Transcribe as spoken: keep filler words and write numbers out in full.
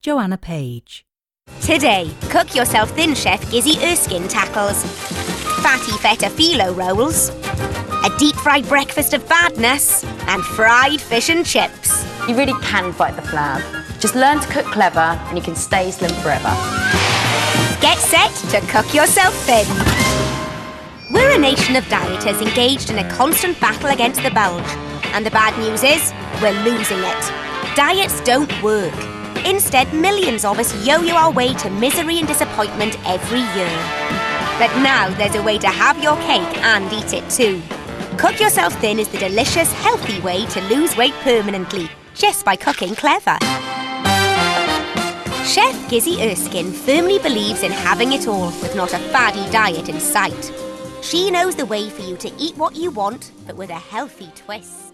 Joanna Page. Today, Cook Yourself Thin chef Gizzy Erskine tackles fatty feta phyllo rolls, a deep-fried breakfast of badness, and fried fish and chips. You really can fight the flab. Just learn to cook clever and you can stay slim forever. Get set to cook yourself thin. We're a nation of dieters engaged in a constant battle against the bulge. And the bad news is, we're losing it. Diets don't work. Instead, millions of us yo-yo our way to misery and disappointment every year. But now there's a way to have your cake and eat it too. Cook Yourself Thin is the delicious, healthy way to lose weight permanently, just by cooking clever. Chef Gizzy Erskine firmly believes in having it all with not a faddy diet in sight. She knows the way for you to eat what you want, but with a healthy twist.